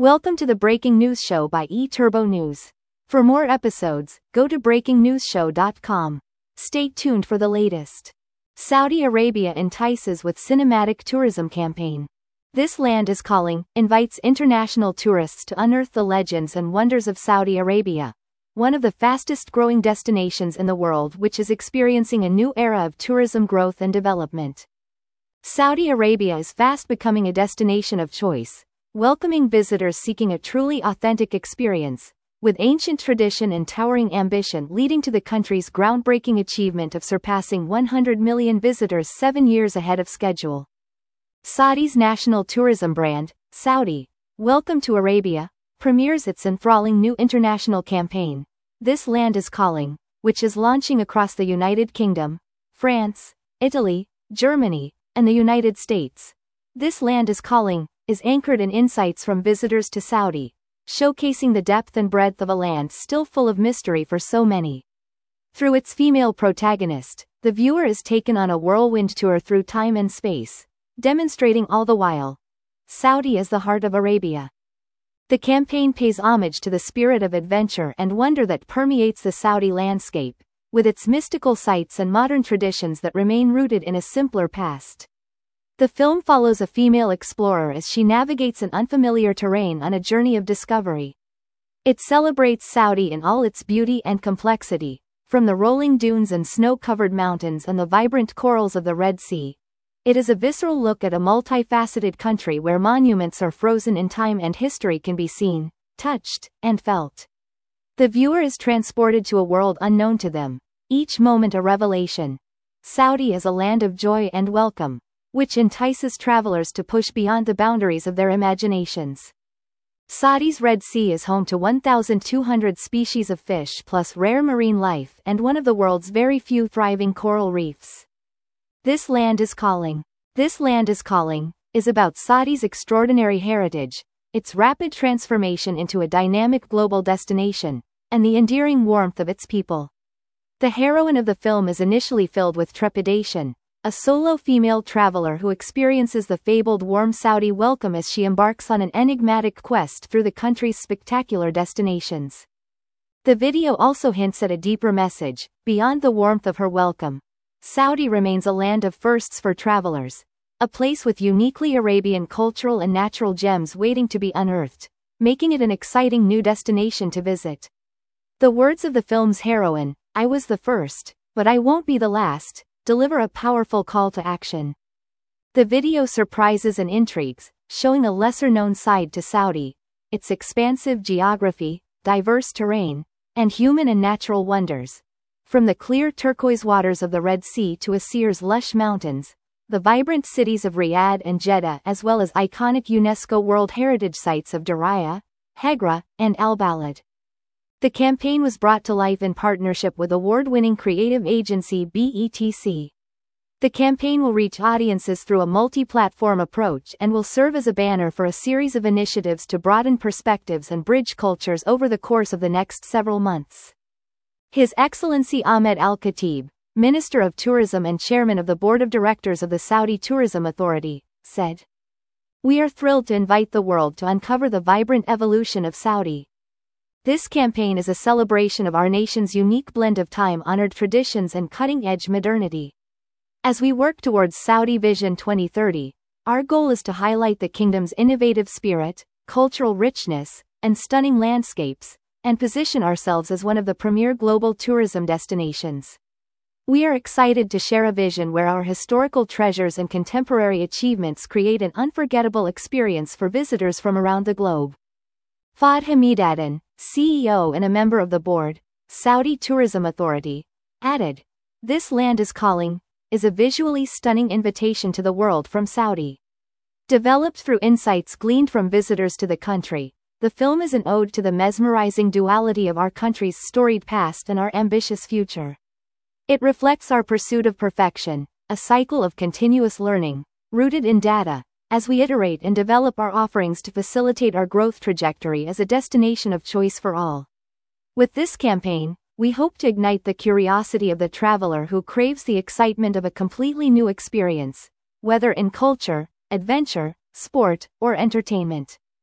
Welcome to the Breaking News Show by eTurbo News. For more episodes, go to breakingnewsshow.com. Stay tuned for the latest. Saudi Arabia entices with cinematic tourism campaign. This Land is Calling invites international tourists to unearth the legends and wonders of Saudi Arabia, one of the fastest-growing destinations in the world, which is experiencing a new era of tourism growth and development. Saudi Arabia is fast becoming a destination of choice, welcoming visitors seeking a truly authentic experience, with ancient tradition and towering ambition leading to the country's groundbreaking achievement of surpassing 100 million visitors 7 years ahead of schedule. Saudi's national tourism brand, Saudi Welcome to Arabia, premieres its enthralling new international campaign, This Land is Calling, which is launching across the United Kingdom, France, Italy, Germany, and the United States. This Land is Calling is anchored in insights from visitors to Saudi, showcasing the depth and breadth of a land still full of mystery for so many. Through its female protagonist, the viewer is taken on a whirlwind tour through time and space, demonstrating all the while Saudi is the heart of Arabia. The campaign pays homage to the spirit of adventure and wonder that permeates the Saudi landscape, with its mystical sites and modern traditions that remain rooted in a simpler past. The film follows a female explorer as she navigates an unfamiliar terrain on a journey of discovery. It celebrates Saudi in all its beauty and complexity, from the rolling dunes and snow-covered mountains and the vibrant corals of the Red Sea. It is a visceral look at a multifaceted country where monuments are frozen in time and history can be seen, touched, and felt. The viewer is transported to a world unknown to them, each moment a revelation. Saudi is a land of joy and welcome, which entices travelers to push beyond the boundaries of their imaginations. Saudi's Red Sea is home to 1,200 species of fish plus rare marine life and one of the world's very few thriving coral reefs. This Land is Calling. This Land is Calling is about Saudi's extraordinary heritage, its rapid transformation into a dynamic global destination, and the endearing warmth of its people. The heroine of the film is initially filled with trepidation, a solo female traveler who experiences the fabled warm Saudi welcome as she embarks on an enigmatic quest through the country's spectacular destinations. The video also hints at a deeper message: beyond the warmth of her welcome, Saudi remains a land of firsts for travelers, a place with uniquely Arabian cultural and natural gems waiting to be unearthed, making it an exciting new destination to visit. The words of the film's heroine, "I was the first, but I won't be the last," deliver a powerful call to action. The video surprises and intrigues, showing a lesser-known side to Saudi, its expansive geography, diverse terrain, and human and natural wonders. From the clear turquoise waters of the Red Sea to Asir's lush mountains, the vibrant cities of Riyadh and Jeddah, as well as iconic UNESCO World Heritage sites of Diriyah, Hegra, and Al Balad. The campaign was brought to life in partnership with award-winning creative agency BETC. The campaign will reach audiences through a multi-platform approach and will serve as a banner for a series of initiatives to broaden perspectives and bridge cultures over the course of the next several months. His Excellency Ahmed Al-Khatib, Minister of Tourism and Chairman of the Board of Directors of the Saudi Tourism Authority, said, "We are thrilled to invite the world to uncover the vibrant evolution of Saudi. This campaign is a celebration of our nation's unique blend of time-honored traditions and cutting-edge modernity. As we work towards Saudi Vision 2030, our goal is to highlight the kingdom's innovative spirit, cultural richness, and stunning landscapes, and position ourselves as one of the premier global tourism destinations. We are excited to share a vision where our historical treasures and contemporary achievements create an unforgettable experience for visitors from around the globe." Fahd Hamidaddin, CEO and a member of the board, Saudi Tourism Authority, added, "This Land is Calling is a visually stunning invitation to the world from Saudi. Developed through insights gleaned from visitors to the country, the film is an ode to the mesmerizing duality of our country's storied past and our ambitious future. It reflects our pursuit of perfection, a cycle of continuous learning, rooted in data, as we iterate and develop our offerings to facilitate our growth trajectory as a destination of choice for all. With this campaign, we hope to ignite the curiosity of the traveler who craves the excitement of a completely new experience, whether in culture, adventure, sport, or entertainment.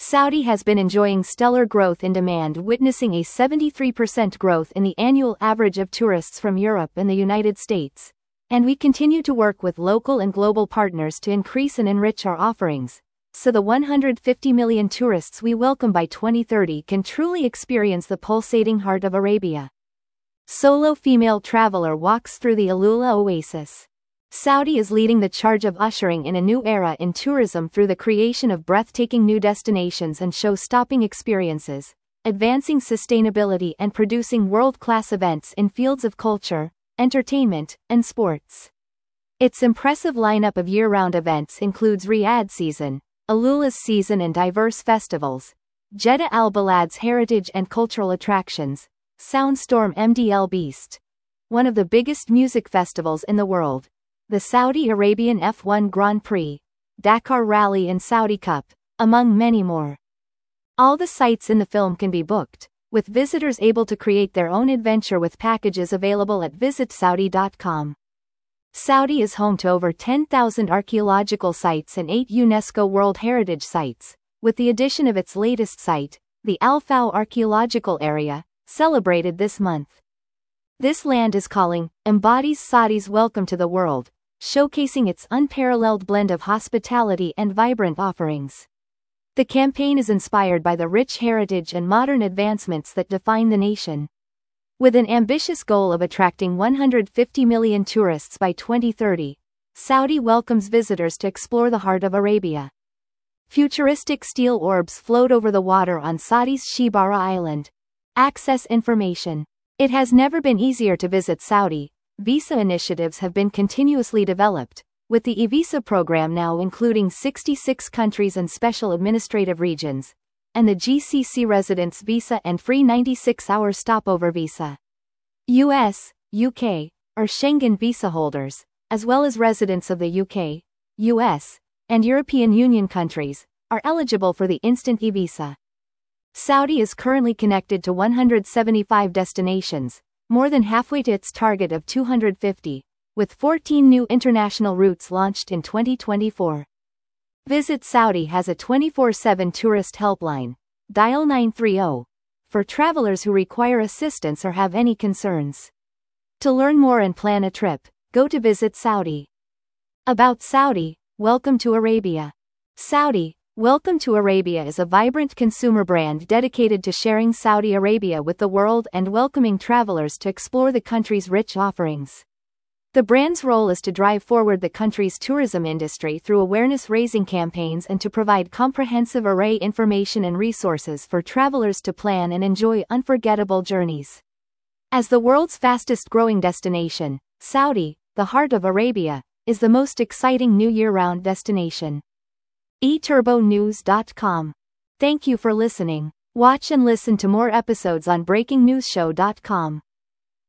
Saudi has been enjoying stellar growth in demand, witnessing a 73% growth in the annual average of tourists from Europe and the United States. And we continue to work with local and global partners to increase and enrich our offerings, so the 150 million tourists we welcome by 2030 can truly experience the pulsating heart of Arabia. Solo female traveler walks through the Alula Oasis. Saudi is leading the charge of ushering in a new era in tourism through the creation of breathtaking new destinations and show-stopping experiences, advancing sustainability and producing world-class events in fields of culture, entertainment, and sports. Its impressive lineup of year-round events includes Riyadh Season, Alula's Season and diverse festivals, Jeddah Al Balad's heritage and cultural attractions, Soundstorm MDL Beast, one of the biggest music festivals in the world, the Saudi Arabian F1 Grand Prix, Dakar Rally and Saudi Cup, among many more. All the sites in the film can be booked, with visitors able to create their own adventure with packages available at visitsaudi.com. Saudi is home to over 10,000 archaeological sites and 8 UNESCO World Heritage Sites, with the addition of its latest site, the Al Faw Archaeological Area, celebrated this month. This land is calling, embodies Saudi's welcome to the world, showcasing its unparalleled blend of hospitality and vibrant offerings. The campaign is inspired by the rich heritage and modern advancements that define the nation. With an ambitious goal of attracting 150 million tourists by 2030, Saudi welcomes visitors to explore the heart of Arabia. Futuristic steel orbs float over the water on Saudi's Shibara Island. Access information. It has never been easier to visit Saudi. Visa initiatives have been continuously developed, with the e-visa program now including 66 countries and special administrative regions, and the GCC residence visa and free 96-hour stopover visa. US, UK, or Schengen visa holders, as well as residents of the UK, US, and European Union countries, are eligible for the instant e-visa. Saudi is currently connected to 175 destinations, more than halfway to its target of 250, with 14 new international routes launched in 2024. Visit Saudi has a 24/7 tourist helpline, dial 930, for travelers who require assistance or have any concerns. To learn more and plan a trip, go to Visit Saudi. About Saudi, welcome to Arabia. Saudi, Welcome to Arabia is a vibrant consumer brand dedicated to sharing Saudi Arabia with the world and welcoming travelers to explore the country's rich offerings. The brand's role is to drive forward the country's tourism industry through awareness-raising campaigns and to provide comprehensive array information and resources for travelers to plan and enjoy unforgettable journeys. As the world's fastest-growing destination, Saudi, the heart of Arabia, is the most exciting new year-round destination. eTurboNews.com. Thank you for listening. Watch and listen to more episodes on BreakingNewsShow.com.